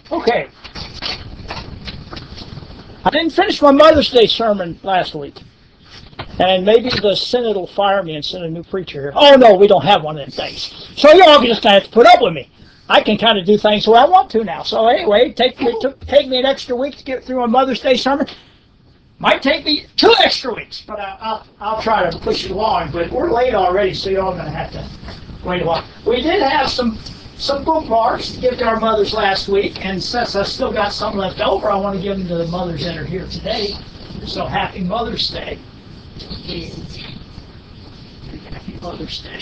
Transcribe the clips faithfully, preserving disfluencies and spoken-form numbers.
Okay. I didn't finish my Mother's Day sermon last week. And maybe the Synod will fire me and send a new preacher here. Oh, no, we don't have one of them things. So you all just have to put up with me. I can kind of do things the way I want to now. So anyway, take me, took, take me an extra week to get through a Mother's Day sermon. Might take me two extra weeks, but I, I'll, I'll try to push it along. But we're late already, so you're all going to have to wait a while. We did have some some bookmarks to give to our mothers last week, and since I still got some left over, I want to give them to the mothers that are here today. So happy Mother's Day. Happy Mother's Day.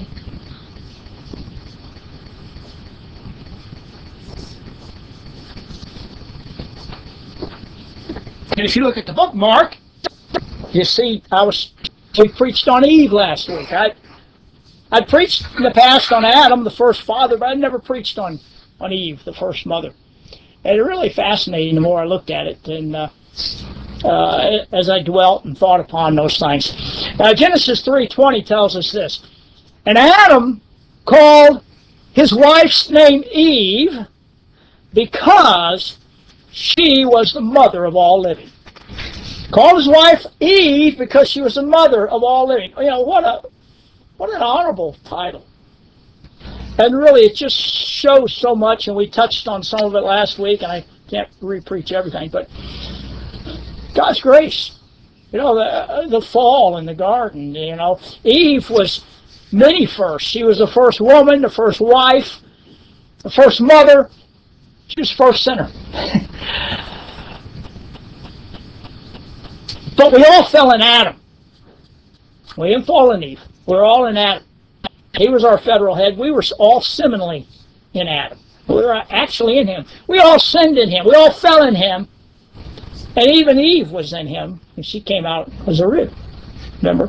And if you look at the bookmark, you see I was we preached on Eve last week. I I preached in the past on Adam, the first father, but I never preached on, on Eve, the first mother. And it really fascinating the more I looked at it, and uh, uh, as I dwelt and thought upon those things. Now, Genesis three twenty tells us this: and Adam called his wife's name Eve because she was the mother of all living. Called his wife Eve because she was the mother of all living. You know, what a what an honorable title. And really, it just shows so much, and we touched on some of it last week, and I can't re-preach everything, but God's grace. You know, the, the fall in the garden, you know. Eve was many first. She was the first woman, the first wife, the first mother. She was the first sinner. But we all fell in Adam. We didn't fall in Eve. We're all in Adam. He was our federal head. We were all seminally in Adam. We were actually in him. We all sinned in him. We all fell in him. And even Eve was in him. And she came out as a rib. Remember?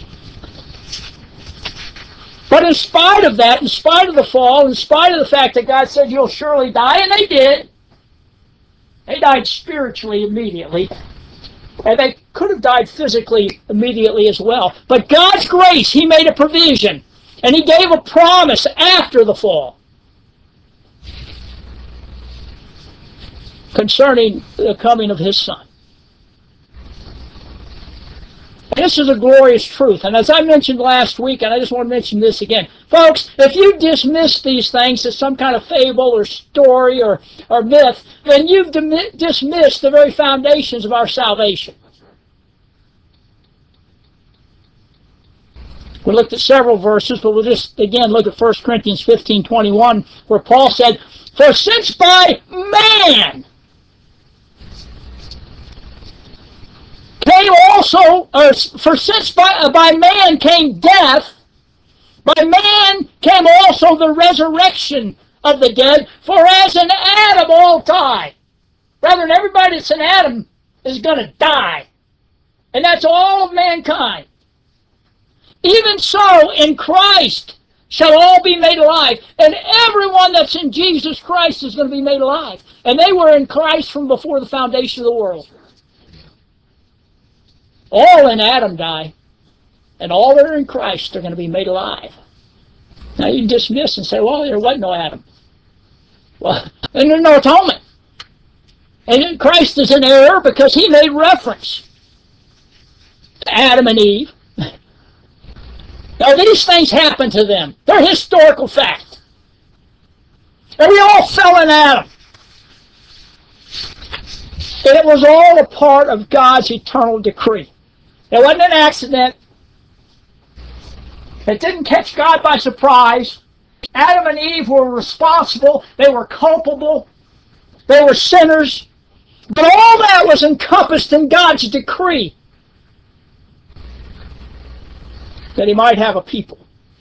But in spite of that, in spite of the fall, in spite of the fact that God said you'll surely die, and they did. They died spiritually immediately. And they could have died physically immediately as well. But God's grace, He made a provision. And He gave a promise after the fall concerning the coming of His Son. This is a glorious truth. And as I mentioned last week, and I just want to mention this again, folks, if you dismiss these things as some kind of fable or story or, or myth, then you've dismissed the very foundations of our salvation. We looked at several verses, but we'll just again look at First Corinthians fifteen twenty-one, where Paul said, for since by man came also, or for since by, by man came death, by man came also the resurrection of the dead, for as in Adam all die. Brethren, everybody that's in Adam is going to die. And that's all of mankind. Even so, in Christ shall all be made alive. And everyone that's in Jesus Christ is going to be made alive. And they were in Christ from before the foundation of the world. All in Adam die. And all that are in Christ are going to be made alive. Now you dismiss and say, well, there wasn't no Adam. Well, and there's no atonement. And Christ is in error because He made reference to Adam and Eve. Now, these things happened to them. They're historical fact. And we all fell in Adam. And it was all a part of God's eternal decree. It wasn't an accident. It didn't catch God by surprise. Adam and Eve were responsible. They were culpable. They were sinners. But all that was encompassed in God's decree that He might have a people.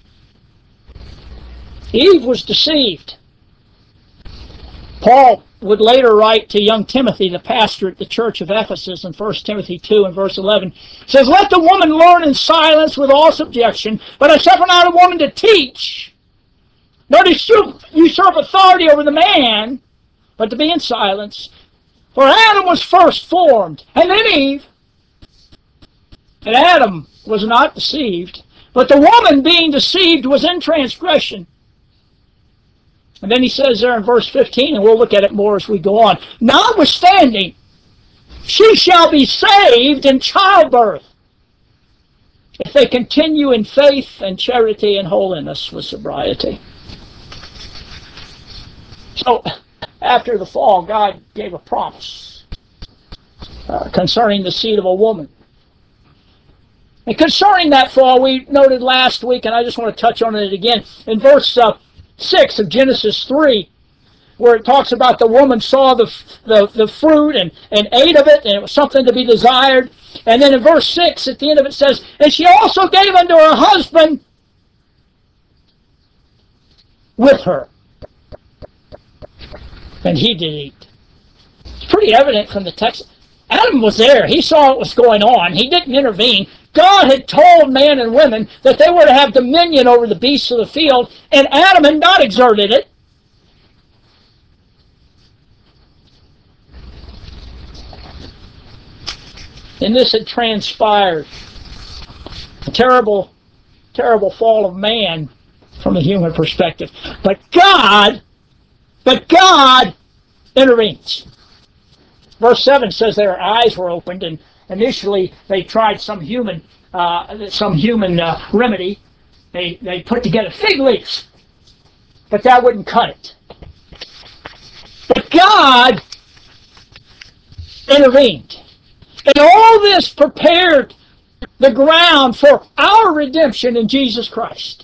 Eve was deceived. Paul would later write to young Timothy, the pastor at the church of Ephesus, in First Timothy two and verse eleven, says, let the woman learn in silence with all subjection, but I suffer not a woman to teach, nor to usurp authority over the man, but to be in silence. For Adam was first formed, and then Eve. And Adam was not deceived, but the woman being deceived was in transgression. And then he says there in verse fifteen, and we'll look at it more as we go on, notwithstanding, she shall be saved in childbirth if they continue in faith and charity and holiness with sobriety. So, after the fall, God gave a promise uh, concerning the seed of a woman. And concerning that fall, we noted last week, and I just want to touch on it again, in verse uh, six of Genesis three, where it talks about the woman saw the, the, the fruit and, and ate of it, and it was something to be desired. And then in verse six, at the end of it says, and she also gave unto her husband with her, and he did eat. It's pretty evident from the text. Adam was there. He saw what was going on. He didn't intervene. God had told man and women that they were to have dominion over the beasts of the field, and Adam had not exerted it. And this had transpired. A terrible, terrible fall of man from a human perspective. But God, but God intervenes. Verse seven says their eyes were opened, and initially they tried some human, uh, some human uh, remedy. They they put together fig leaves, but that wouldn't cut it. But God intervened, and all this prepared the ground for our redemption in Jesus Christ.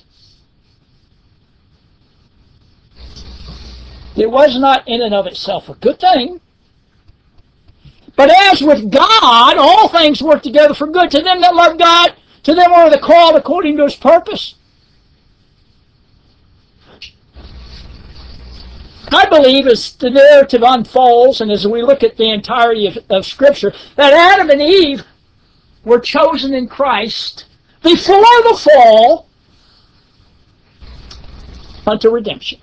It was not in and of itself a good thing. But as with God, all things work together for good to them that love God, to them who are the called according to His purpose. I believe as the narrative unfolds and as we look at the entirety of, of Scripture, that Adam and Eve were chosen in Christ before the fall unto redemption.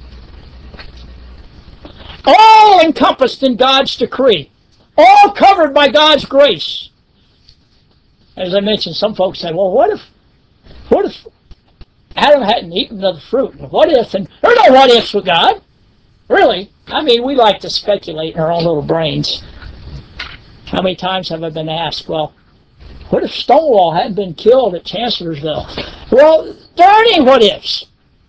All encompassed in God's decree. All covered by God's grace. As I mentioned, some folks say, well, what if what if Adam hadn't eaten of the fruit? What if? And there are no what ifs with God. Really. I mean, we like to speculate in our own little brains. How many times have I been asked, well, what if Stonewall hadn't been killed at Chancellorsville? Well, there aren't any what ifs.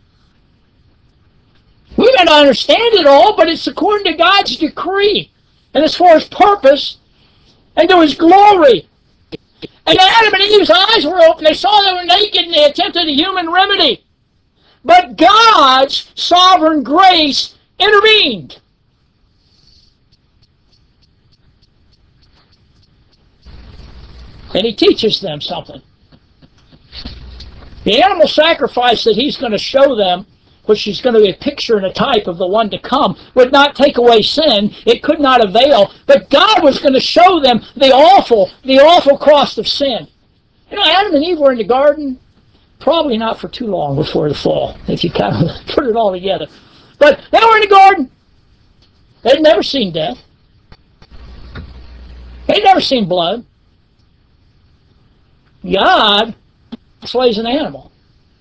We may not understand it all, but it's according to God's decree. And it's for His purpose and to His glory. And Adam and Eve's eyes were open. They saw they were naked and they attempted a human remedy. But God's sovereign grace intervened. And He teaches them something. The animal sacrifice that He's going to show them, which is going to be a picture and a type of the one to come, would not take away sin. It could not avail. But God was going to show them the awful, the awful cost of sin. You know, Adam and Eve were in the garden, probably not for too long before the fall, if you kind of put it all together. But they were in the garden. They'd never seen death. They'd never seen blood. God slays an animal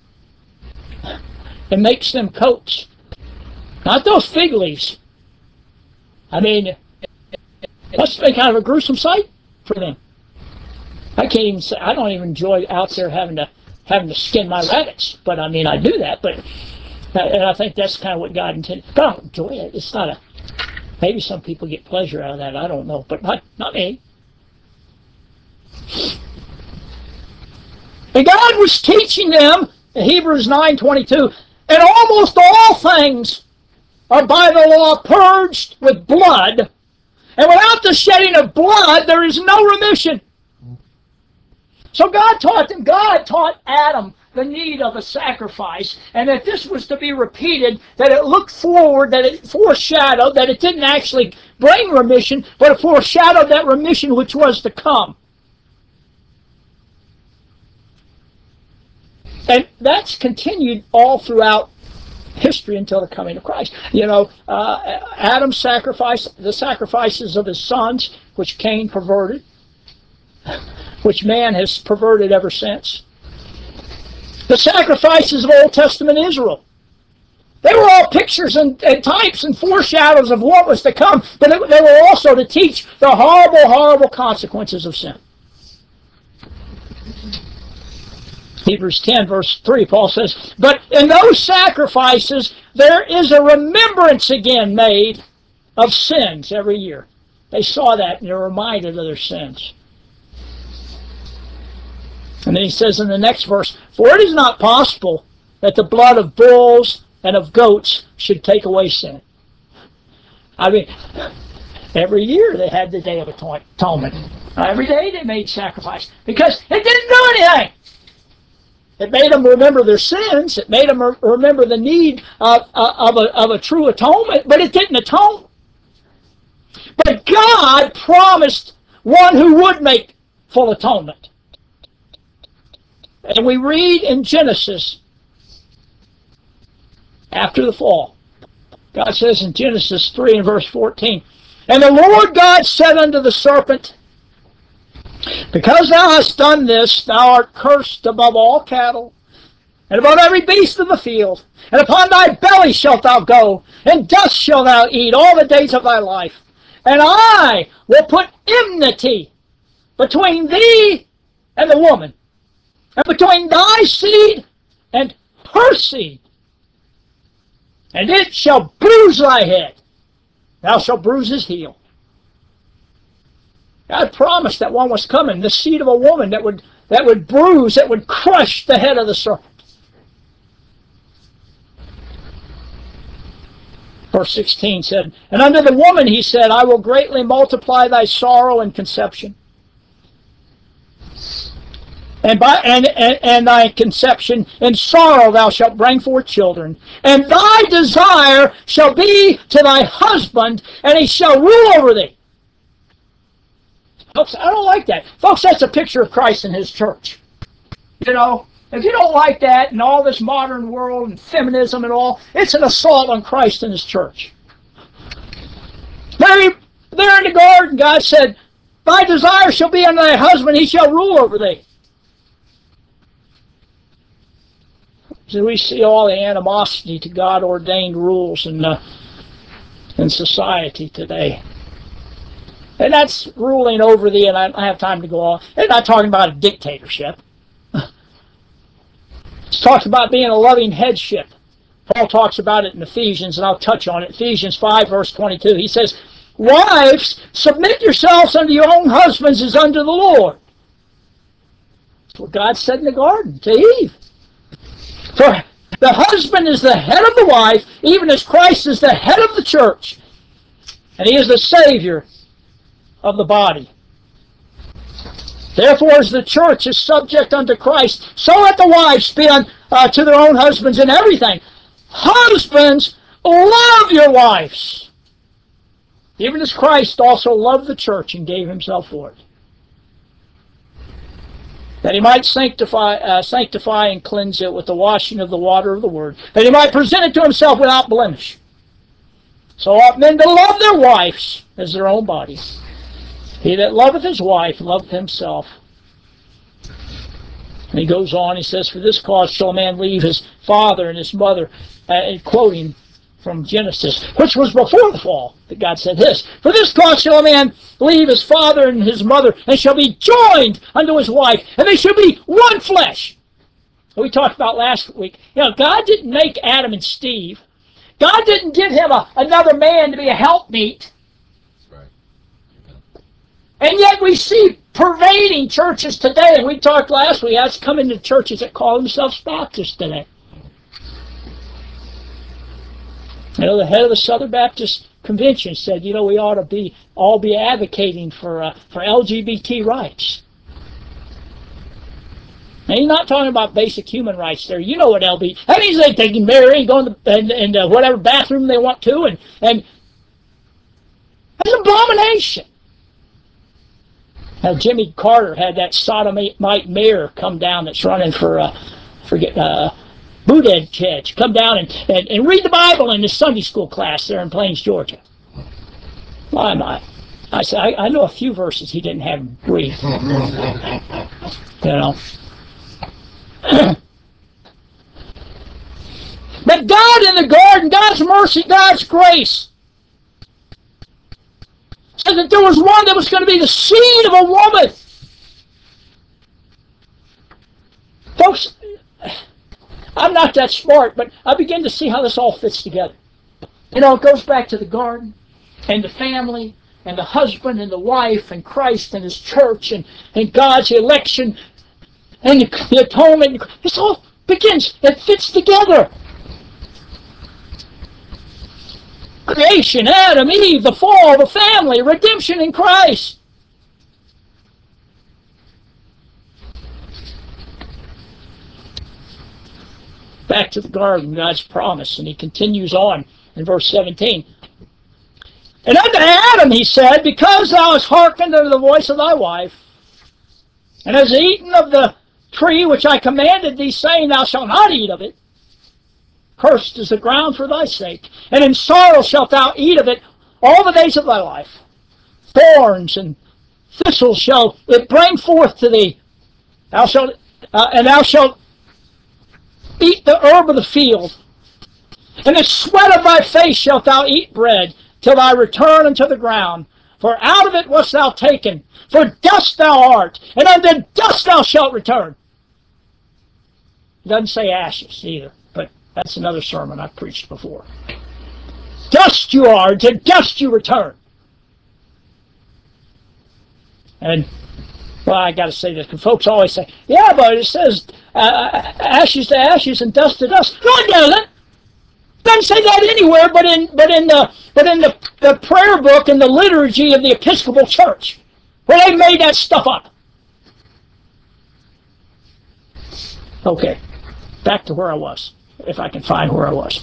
and makes them coats. Not those fig leaves. I mean, it must have been kind of a gruesome sight for them. I can't even say, I don't even enjoy out there having to having to skin my rabbits, but I mean, I do that, but and I think that's kind of what God intended. But I don't enjoy it. It's not a, maybe some people get pleasure out of that, I don't know, but not, not me. And God was teaching them, in Hebrews nine twenty-two, and almost all things are by the law purged with blood, and without the shedding of blood there is no remission. So God taught them, God taught Adam the need of a sacrifice, and that this was to be repeated, that it looked forward, that it foreshadowed, that it didn't actually bring remission, but it foreshadowed that remission which was to come. And that's continued all throughout history until the coming of Christ. You know, uh, Adam's sacrifice, the sacrifices of his sons, which Cain perverted, which man has perverted ever since. The sacrifices of Old Testament Israel, They were all pictures and, and types and foreshadows of what was to come, but it, they were also to teach the horrible, horrible consequences of sin. Hebrews ten, verse three, Paul says, but in those sacrifices, there is a remembrance again made of sins every year. They saw that and they're reminded of their sins. And then he says in the next verse, for it is not possible that the blood of bulls and of goats should take away sin. I mean, every year they had the Day of Atonement. Every day they made sacrifice because it didn't do anything. It made them remember their sins. It made them remember the need of, of, a, of a true atonement, but it didn't atone. But God promised one who would make full atonement. And we read in Genesis, after the fall, God says in Genesis three and verse fourteen, and the Lord God said unto the serpent, because thou hast done this, thou art cursed above all cattle, and above every beast of the field, and upon thy belly shalt thou go, and dust shalt thou eat all the days of thy life. And I will put enmity between thee and the woman, and between thy seed and her seed. And it shall bruise thy head, thou shalt bruise his heel. God promised that one was coming, the seed of a woman that would, that would bruise, that would crush the head of the serpent. Verse sixteen said, and unto the woman he said, I will greatly multiply thy sorrow and conception. And by and, and, and thy conception in sorrow thou shalt bring forth children. And thy desire shall be to thy husband, and he shall rule over thee. Folks, I don't like that. Folks, that's a picture of Christ and his church. You know, if you don't like that and all this modern world and feminism and all, it's an assault on Christ and his church. There, there in the garden, God said, thy desire shall be unto thy husband, he shall rule over thee. So we see all the animosity to God-ordained rules in, uh, in society today. And that's ruling over thee, and I don't have time to go on. It's not talking about a dictatorship. It's talking about being a loving headship. Paul talks about it in Ephesians, and I'll touch on it. Ephesians five, verse twenty-two. He says, wives, submit yourselves unto your own husbands as unto the Lord. That's what God said in the garden to Eve. For the husband is the head of the wife, even as Christ is the head of the church. And he is the Savior of the body. Therefore, as the church is subject unto Christ, so let the wives be un, uh, to their own husbands in everything. Husbands, love your wives, even as Christ also loved the church and gave himself for it, that he might sanctify, uh, sanctify and cleanse it with the washing of the water of the word, that he might present it to himself without blemish. So ought men to love their wives as their own bodies. He that loveth his wife loveth himself. And he goes on, he says, for this cause shall a man leave his father and his mother, uh, quoting from Genesis, which was before the fall, that God said this, for this cause shall a man leave his father and his mother, and shall be joined unto his wife, and they shall be one flesh. We talked about last week, you know, God didn't make Adam and Steve. God didn't give him a, another man to be a helpmeet. And yet we see pervading churches today, and we talked last week, that's coming to churches that call themselves Baptists today. You know, the head of the Southern Baptist Convention said, you know, we ought to be all be advocating for uh, for L G B T rights. And he's not talking about basic human rights there. You know what L B T... That means they, they can marry and go in, the, in, in the whatever bathroom they want to, and, and that's an abomination. Now, Jimmy Carter had that sodomite mayor come down that's running for, uh, forget, uh, Buttigieg, come down and, and, and read the Bible in his Sunday school class there in Plains, Georgia. Why am I? I said, I, I know a few verses he didn't have him read. You know. But God in the garden, God's mercy, God's grace, said that there was one that was going to be the seed of a woman. Folks, I'm not that smart, but I begin to see how this all fits together. You know, it goes back to the garden and the family and the husband and the wife and Christ and His church and, and God's election and the, the atonement. This all begins, it fits together. Creation, Adam, Eve, the fall, the family, redemption in Christ. Back to the garden, God's promise, and He continues on in verse seventeen. And unto Adam He said, because thou hast hearkened unto the voice of thy wife, and hast eaten of the tree which I commanded thee, saying, thou shalt not eat of it, cursed is the ground for thy sake, and in sorrow shalt thou eat of it all the days of thy life. Thorns and thistles shall it bring forth to thee, thou shalt, uh, and thou shalt eat the herb of the field. In the sweat of thy face shalt thou eat bread, till thy return unto the ground. For out of it wast thou taken, for dust thou art, and unto dust thou shalt return. It doesn't say ashes either, but that's another sermon I've preached before. Dust you are, to dust you return. And, well, I got to say this, because folks always say, yeah, but it says uh, ashes to ashes and dust to dust. No, it doesn't. It doesn't say that anywhere but in but in the but in the, the prayer book and the liturgy of the Episcopal Church, where they made that stuff up. Okay, back to where I was, if I can find where I was.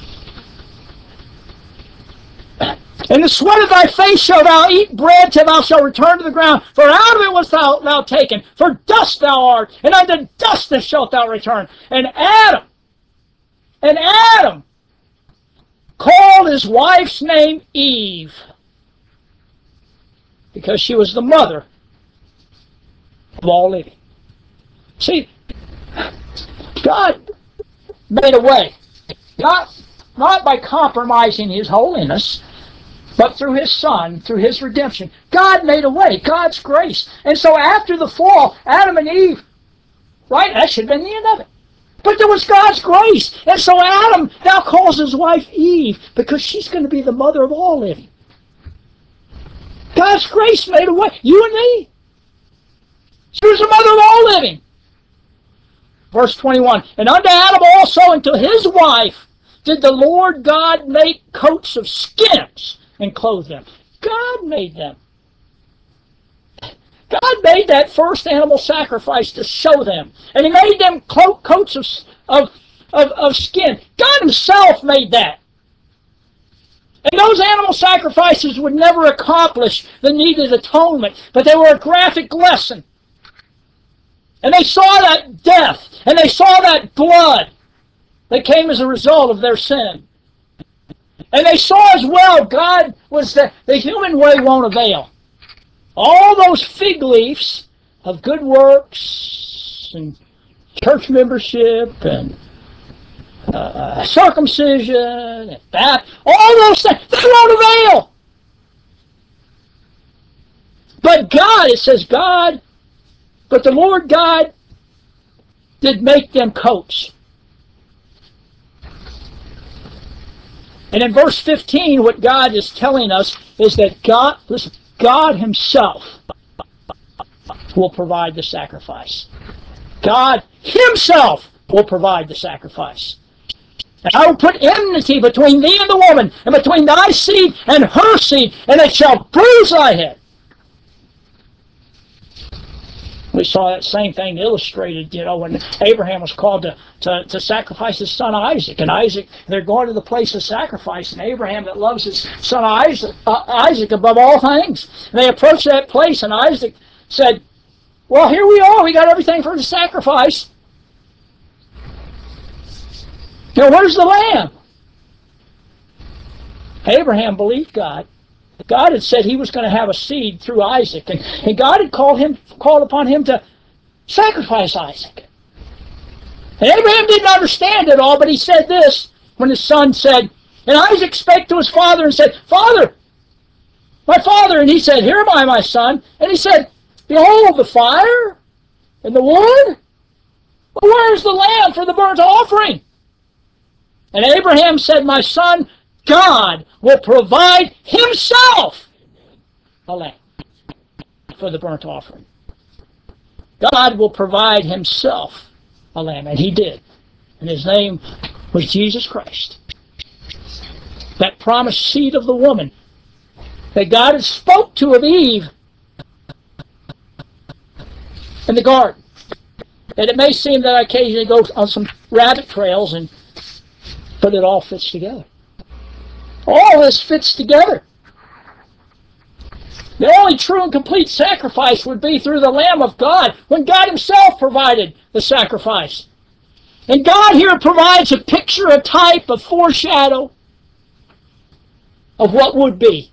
In the sweat of thy face shalt thou eat bread till thou shalt return to the ground. For out of it wast thou, thou taken. For dust thou art, and unto dust shalt thou return. And Adam, and Adam called his wife's name Eve, because she was the mother of all living. See, God made a way. Not, not by compromising His holiness, but through His Son, through His redemption. God made a way, God's grace. And so after the fall, Adam and Eve, right, that should have been the end of it. But there was God's grace. And so Adam now calls his wife Eve, because she's going to be the mother of all living. God's grace made a way. You and me. She was the mother of all living. Verse twenty-one, and unto Adam also and to his wife did the Lord God make coats of skins and clothe them. God made them. God made that first animal sacrifice to show them. And He made them coats of, of, of, of skin. God Himself made that. And those animal sacrifices would never accomplish the needed atonement, but they were a graphic lesson. And they saw that death, and they saw that blood that came as a result of their sin. And they saw as well, God was the, the human way won't avail. All those fig leaves of good works and church membership and uh, circumcision and that, all those things, they won't avail. But God, it says God, but the Lord God did make them coats. And in verse fifteen, what God is telling us is that God, listen, God Himself will provide the sacrifice. God Himself will provide the sacrifice. And I will put enmity between thee and the woman, and between thy seed and her seed, and it shall bruise thy head. We saw that same thing illustrated, you know, when Abraham was called to, to, to sacrifice his son Isaac. And Isaac, they're going to the place of sacrifice. And Abraham, that loves his son Isaac, uh, Isaac above all things. And they approached that place, and Isaac said, well, here we are. We got everything for the sacrifice. Now, where's the lamb? Abraham believed God. God had said He was going to have a seed through Isaac, and, and God had called him, called upon him to sacrifice Isaac. And Abraham didn't understand it all, but he said this, when his son said, and Isaac spake to his father and said, Father, my father. And he said, Here am I, my son. And he said, Behold the fire and the wood. But where is the lamb for the burnt offering? And Abraham said, My son, God will provide himself a lamb for the burnt offering. God will provide himself a lamb. And he did. And his name was Jesus Christ. That promised seed of the woman that God had spoke to of Eve in the garden. And it may seem that I occasionally go on some rabbit trails, and but it all fits together. All this fits together. The only true and complete sacrifice would be through the Lamb of God, when God himself provided the sacrifice. And God here provides a picture, a type, a foreshadow of what would be.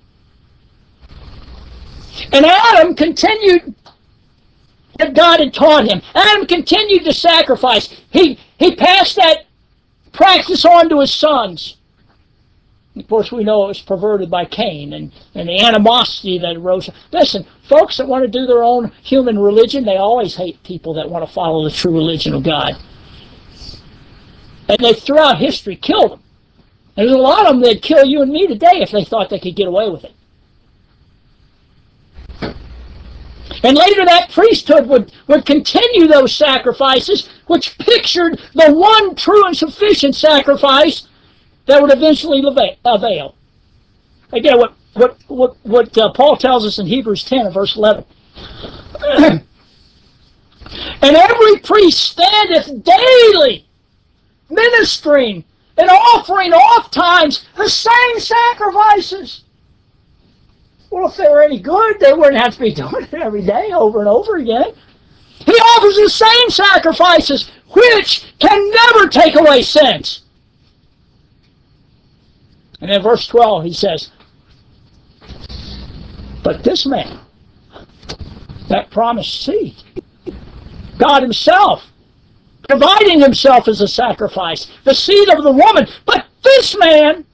And Adam continued that God had taught him. Adam continued to sacrifice. He, he passed that practice on to his sons. Of course, we know it was perverted by Cain and, and the animosity that arose. Listen, folks that want to do their own human religion, they always hate people that want to follow the true religion of God. And they, throughout history, killed them. And there's a lot of them that'd kill you and me today if they thought they could get away with it. And later that priesthood would, would continue those sacrifices, which pictured the one true and sufficient sacrifice that would eventually avail. Again, what, what, what, what uh, Paul tells us in Hebrews ten and verse eleven. And every priest standeth daily, ministering and offering oft times the same sacrifices. Well, if they were any good, they wouldn't have to be doing it every day over and over again. He offers the same sacrifices, which can never take away sins. And in verse twelve, he says, But this man, that promised seed, God himself, providing himself as a sacrifice, the seed of the woman, but this man,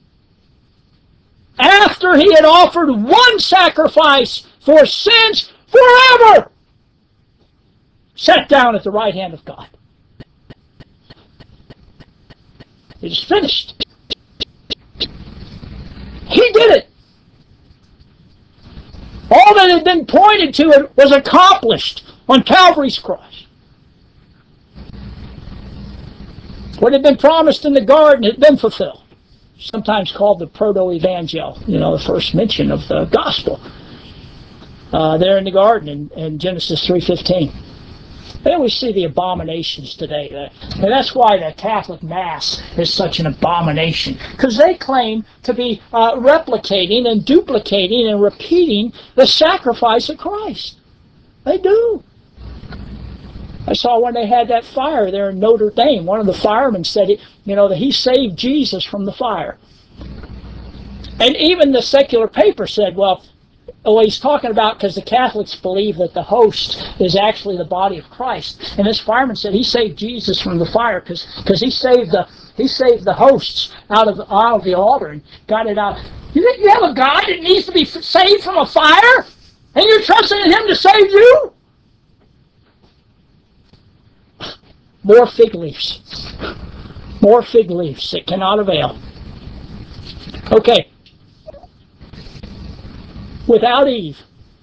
after he had offered one sacrifice for sins forever, sat down at the right hand of God. It is finished. He did it. All that had been pointed to it was accomplished on Calvary's cross. What had been promised in the garden had been fulfilled. Sometimes called the proto-evangel, you know, the first mention of the gospel. Uh, there in the garden in, in Genesis three fifteen. Then we see the abominations today. And that's why the Catholic Mass is such an abomination. Because they claim to be uh, replicating and duplicating and repeating the sacrifice of Christ. They do. I saw when they had that fire there in Notre Dame, one of the firemen said, it, you know, that he saved Jesus from the fire. And even the secular paper said, well, well he's talking about because the Catholics believe that the host is actually the body of Christ. And this fireman said he saved Jesus from the fire because because he saved the he saved the hosts out of the, out of the altar and got it out. You think you have a God that needs to be saved from a fire? And you're trusting in him to save you? More fig leaves. More fig leaves that cannot avail. Okay. Without Eve,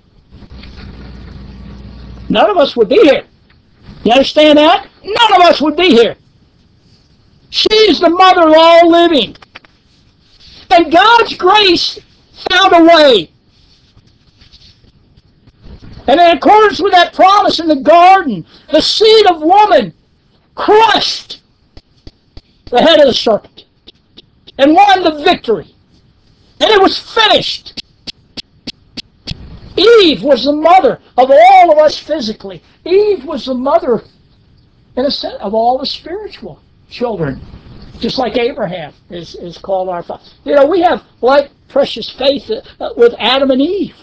none of us would be here. You understand that? None of us would be here. She's the mother of all living. And God's grace found a way. And in accordance with that promise in the garden, the seed of woman crushed the head of the serpent and won the victory. And it was finished. Eve was the mother of all of us physically. Eve was the mother, in a sense, of all the spiritual children. Just like Abraham is, is called our father. You know, we have like precious faith uh, with Adam and Eve.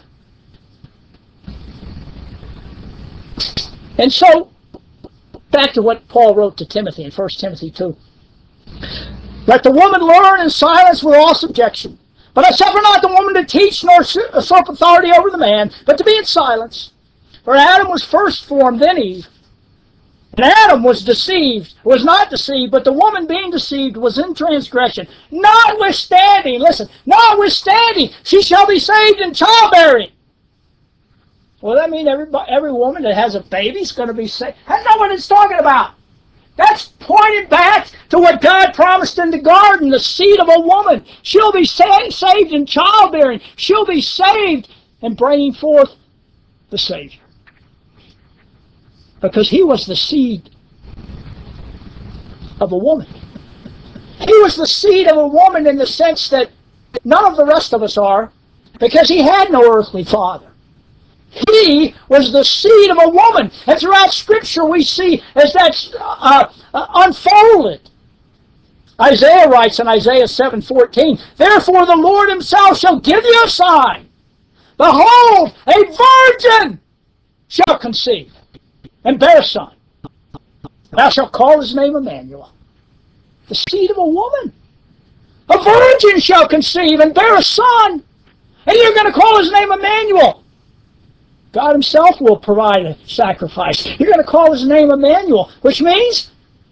And so, back to what Paul wrote to Timothy in First Timothy two. Let the woman learn in silence with all subjection. But I suffer not the woman to teach nor usurp authority over the man, but to be in silence. For Adam was first formed, then Eve. And Adam was deceived, was not deceived, but the woman being deceived was in transgression. Notwithstanding, listen, notwithstanding, she shall be saved in childbearing. Well, that means every, every woman that has a baby is going to be saved. That's not what it's talking about. That's pointed back to what God promised in the garden, the seed of a woman. She'll be sa saved in childbearing. She'll be saved in bringing forth the Savior. Because he was the seed of a woman. He was the seed of a woman in the sense that none of the rest of us are, because he had no earthly father. He was the seed of a woman. And throughout Scripture we see as that's uh, uh, unfolded. Isaiah writes in Isaiah seven fourteen, therefore the Lord himself shall give you a sign. Behold, a virgin shall conceive and bear a son. Thou shalt call his name Emmanuel. The seed of a woman. A virgin shall conceive and bear a son. And you're going to call his name Emmanuel. God himself will provide a sacrifice. You're going to call his name Emmanuel, which means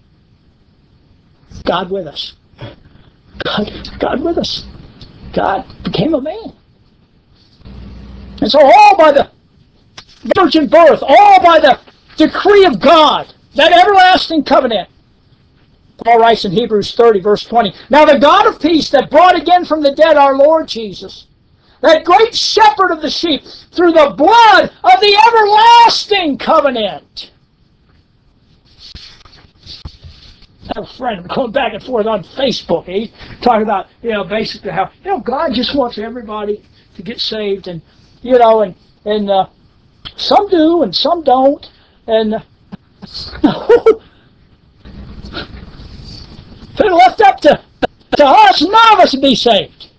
God with us. God, God with us. God became a man. And so all by the virgin birth, all by the decree of God, that everlasting covenant. Paul writes in Hebrews thirty, verse twenty, now the God of peace that brought again from the dead our Lord Jesus, that great shepherd of the sheep, through the blood of the everlasting covenant. I have a friend going back and forth on Facebook. He's talking about, you know, basically how, you know, God just wants everybody to get saved, and, you know, and, and uh, some do and some don't. And uh, if it left up to, to us, none of us would be saved.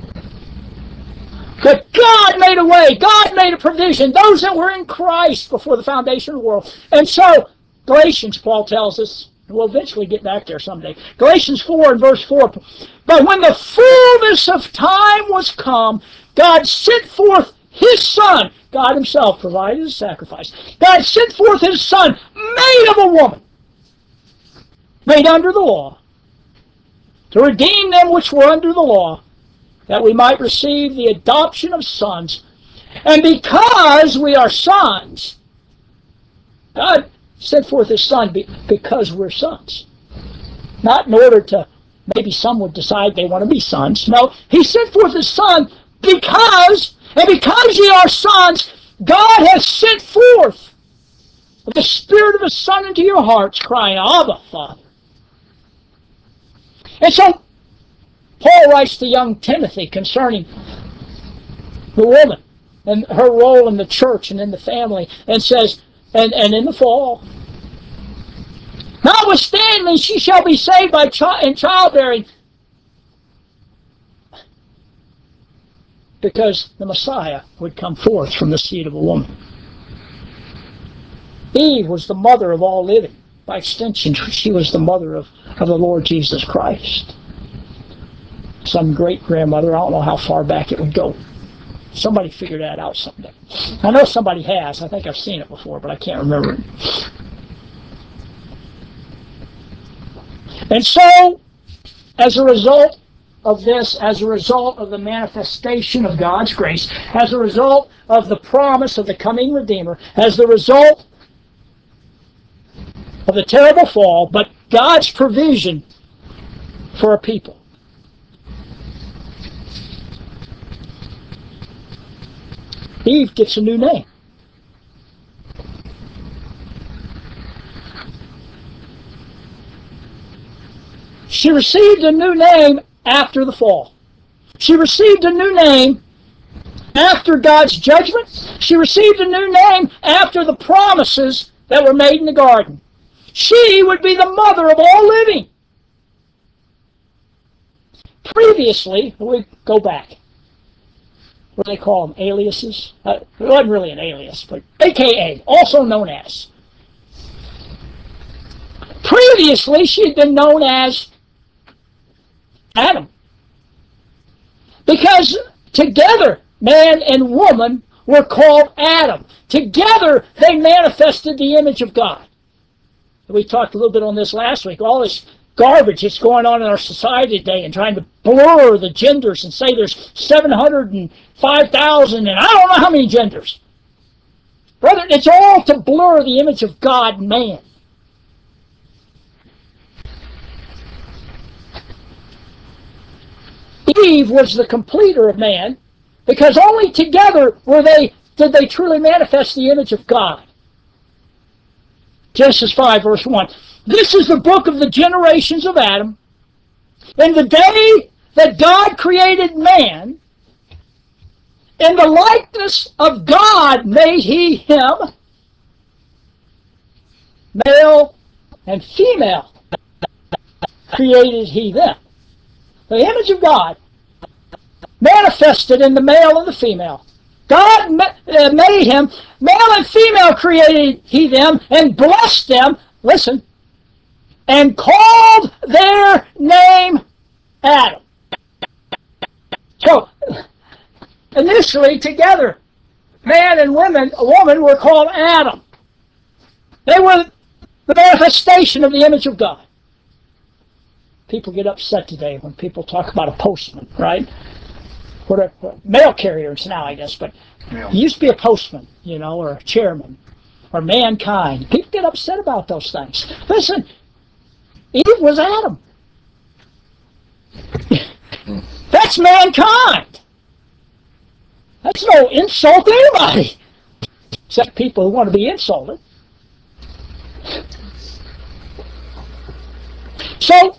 But God made a way. God made a provision. Those that were in Christ before the foundation of the world. And so, Galatians, Paul tells us, and we'll eventually get back there someday. Galatians four and verse four. But when the fullness of time was come, God sent forth his Son. God himself provided a sacrifice. God sent forth his Son, made of a woman, made under the law, to redeem them which were under the law, that we might receive the adoption of sons. And because we are sons, God sent forth his Son because we're sons. Not in order to, maybe some would decide they want to be sons. No, he sent forth his Son because, and because ye are sons, God has sent forth the Spirit of his Son into your hearts, crying, Abba, Father. And so, Paul writes to young Timothy concerning the woman and her role in the church and in the family, and says, and, and in the fall, notwithstanding she shall be saved by chi in childbearing, because the Messiah would come forth from the seed of a woman. Eve was the mother of all living. By extension, she was the mother of, of the Lord Jesus Christ. Some great-grandmother, I don't know how far back it would go. Somebody figure that out someday. I know somebody has. I think I've seen it before, but I can't remember it. And so, as a result of this, as a result of the manifestation of God's grace, as a result of the promise of the coming Redeemer, as the result of the terrible fall, but God's provision for a people, Eve gets a new name. She received a new name after the fall. She received a new name after God's judgment. She received a new name after the promises that were made in the garden. She would be the mother of all living. Previously, we go back. What do they call them? Aliases? Uh, it wasn't really an alias, but A K A, also known as. Previously, she had been known as Adam. Because together, man and woman were called Adam. Together, they manifested the image of God. We talked a little bit on this last week. All this garbage that's going on in our society today and trying to blur the genders and say there's seven hundred five thousand and I don't know how many genders. Brother, it's all to blur the image of God and man. Eve was the completer of man because only together were they did they truly manifest the image of God. Genesis five, verse one. This is the book of the generations of Adam. In the day that God created man, in the likeness of God made he him, male and female created he them. The image of God manifested in the male and the female. God made him, male and female created he them, and blessed them, listen, and called their name Adam. So, initially together, man and woman, a woman were called Adam. They were the manifestation of the image of God. People get upset today when people talk about a postman, right? What are mail carriers now, I guess, but it used to be a postman, you know, or a chairman, or mankind. People get upset about those things. Listen, Eve was Adam. That's mankind. That's no insult to anybody, except people who want to be insulted. So,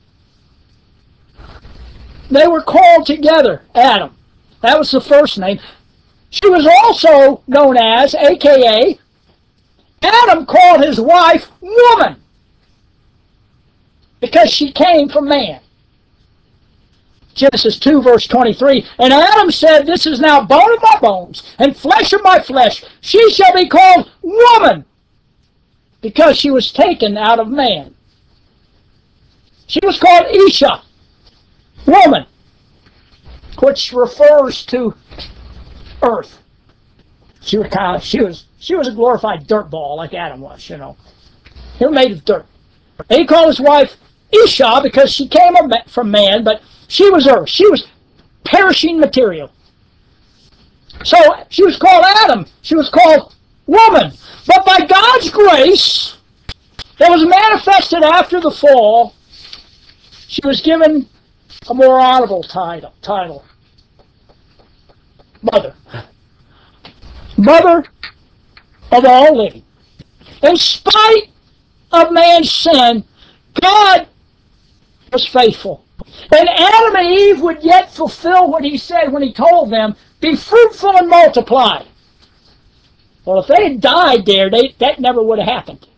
they were called together, Adam. That was the first name. She was also known as, a k a, Adam called his wife woman because she came from man. Genesis two, verse twenty-three, and Adam said, this is now bone of my bones and flesh of my flesh. She shall be called woman because she was taken out of man. She was called Isha, woman, which refers to earth. She was kind of, she was she was a glorified dirt ball like Adam was, you know. They were made of dirt. And he called his wife Isha because she came from man, but she was earth. She was perishing material. So she was called Adam. She was called woman. But by God's grace, that was manifested after the fall, she was given a more honorable title. title. Mother. Mother of all living. In spite of man's sin, God was faithful. And Adam and Eve would yet fulfill what he said when he told them, be fruitful and multiply. Well, if they had died there, they, that never would have happened.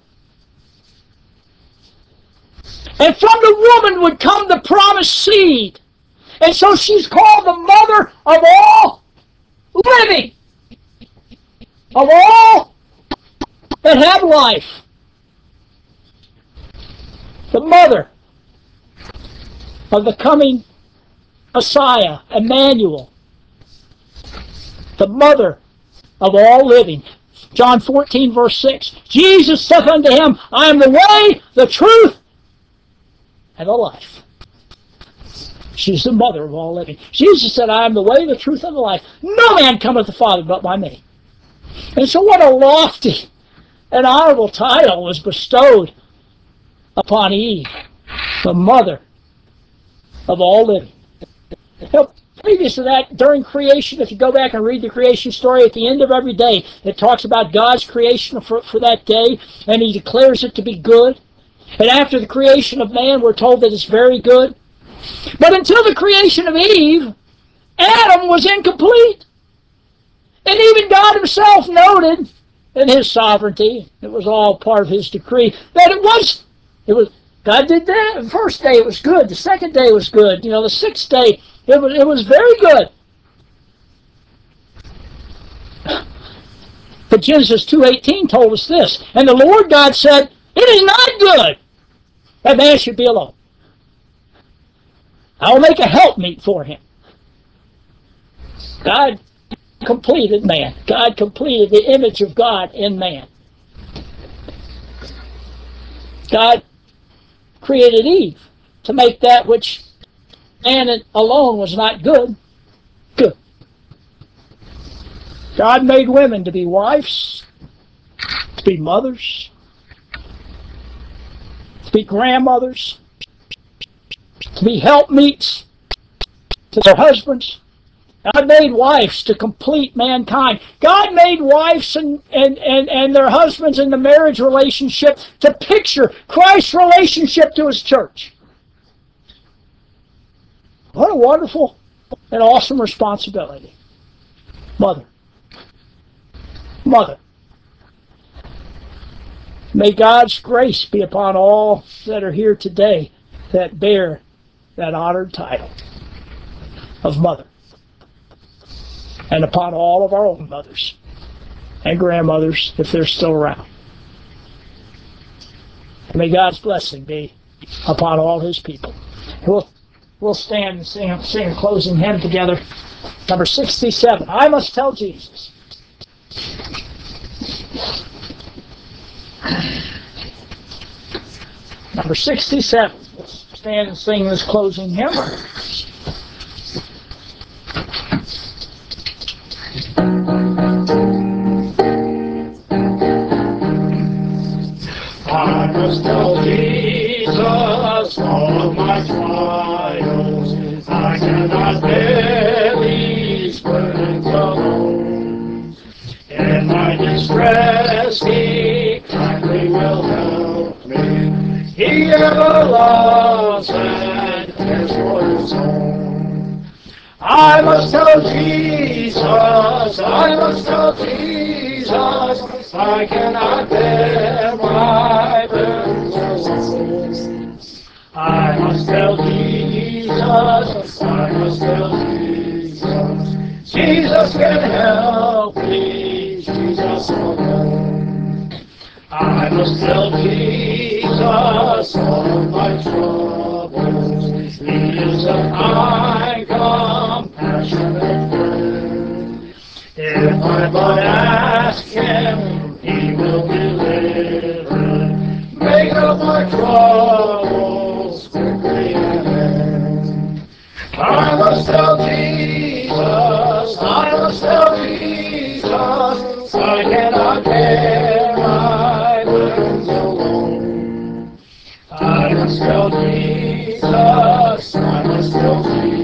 And from the woman would come the promised seed. And so she's called the mother of all living. Of all that have life. The mother of the coming Messiah, Emmanuel. The mother of all living. John fourteen, verse six. Jesus saith unto him, I am the way, the truth, and the life. She's the mother of all living. Jesus said, I am the way, the truth, and the life. No man cometh to the Father but by me. And so what a lofty and honorable title was bestowed upon Eve, the mother of all living. Now, previous to that, during creation, if you go back and read the creation story, at the end of every day, it talks about God's creation for, for that day, and he declares it to be good. And after the creation of man, we're told that it's very good. But until the creation of Eve, Adam was incomplete. And even God himself noted in his sovereignty, it was all part of his decree, that it was, it was, God did that. The first day it was good. The second day was good. You know, the sixth day, it was, it was very good. But Genesis two eighteen told us this, and the Lord God said, it is not good that man should be alone. I will make a helpmeet for him. God completed man. God completed the image of God in man. God created Eve to make that which man alone was not good, good. God made women to be wives, to be mothers, to be grandmothers, to be helpmeets to their husbands. God made wives to complete mankind. God made wives and, and, and, and their husbands in the marriage relationship to picture Christ's relationship to his church. What a wonderful and awesome responsibility. Mother. Mother. May God's grace be upon all that are here today that bear that honored title of mother, and upon all of our own mothers and grandmothers if they're still around. And may God's blessing be upon all his people. We'll, we'll stand and sing, sing a closing hymn together. Number sixty-seven, I Must Tell Jesus. Number sixty-seven. Let's stand and sing this closing hymn. I must tell Jesus all my trials. I cannot bear these burdens alone. In my distress, he kindly will help me. He ever loves and cares for his own. I must tell Jesus, I must tell Jesus, I cannot bear my burdens alone. I must tell Jesus, I must tell Jesus, Jesus can help me, Jesus alone. I must tell Jesus all my troubles. He is a kind, compassionate friend. If I but ask him, he will deliver. Make up my troubles quickly and end. I must tell Jesus, I must tell Jesus, I cannot bear my burdens alone. I must tell Jesus, I must tell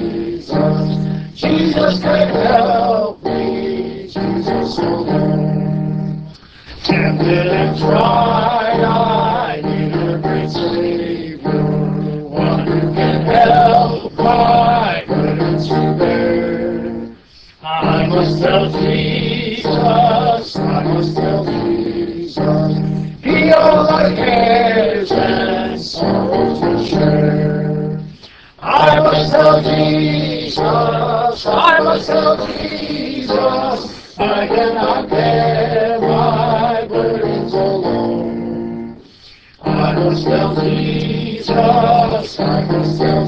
Jesus, Jesus can help me, Jesus alone. Tempted and tried, I need a great Savior, one who can help my burdens to bear. I must tell Jesus, I must tell Jesus, He all my cares and sorrows will share. I must tell Jesus, I must tell Jesus, I cannot bear my burdens alone. I must tell Jesus, I must tell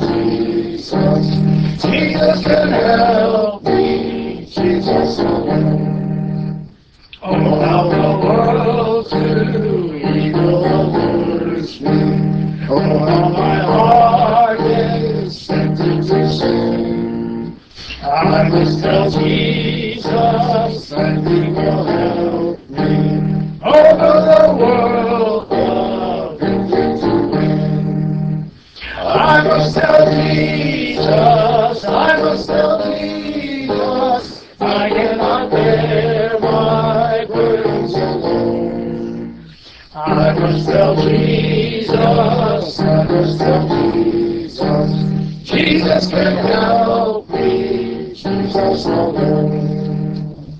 Jesus, Jesus can help me, Jesus alone. Oh, how the world to evil allures me. Oh, how my heart is tempted to sin. I must tell Jesus, and He will help me. Over the world, the victory to win. I must tell Jesus, I must tell Jesus, I cannot bear my burdens alone. I must tell Jesus, I must tell Jesus, Jesus can help me, Jesus alone.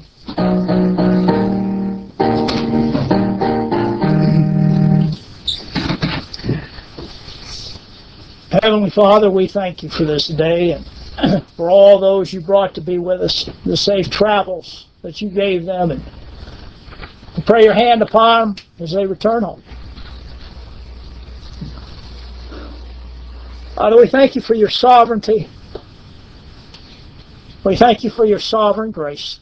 Heavenly Father, we thank you for this day and for all those you brought to be with us, the safe travels that you gave them, and we pray your hand upon them as they return home. Father, we thank you for your sovereignty. We thank you for your sovereign grace.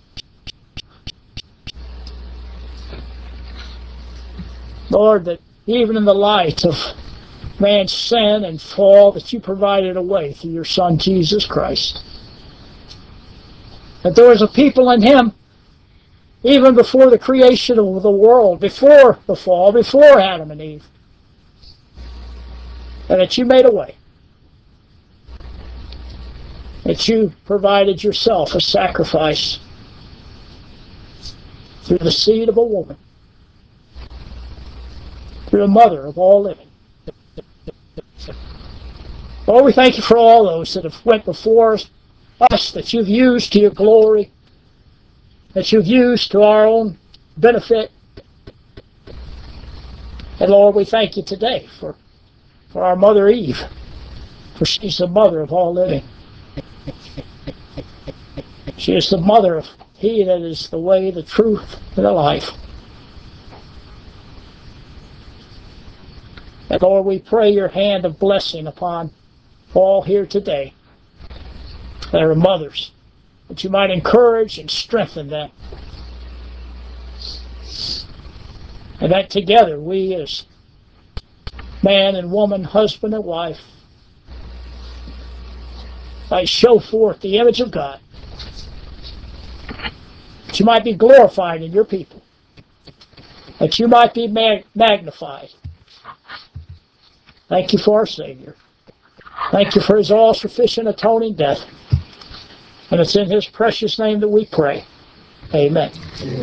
Lord, that even in the light of man's sin and fall, that you provided a way through your Son, Jesus Christ. That there was a people in him, even before the creation of the world, before the fall, before Adam and Eve, and that you made a way. That you provided yourself a sacrifice through the seed of a woman, through the mother of all living. Lord, we thank you for all those that have went before us, that you've used to your glory, that you've used to our own benefit. And Lord, we thank you today for, for our mother Eve, for she's the mother of all living. She is the mother of he that is the way, the truth, and the life. And Lord, we pray your hand of blessing upon all here today that are mothers, that you might encourage and strengthen them. And that together we as man and woman, husband and wife, might show forth the image of God, that you might be glorified in your people, that you might be mag- magnified. Thank you for our Savior. Thank you for his all-sufficient atoning death. And it's in his precious name that we pray. Amen.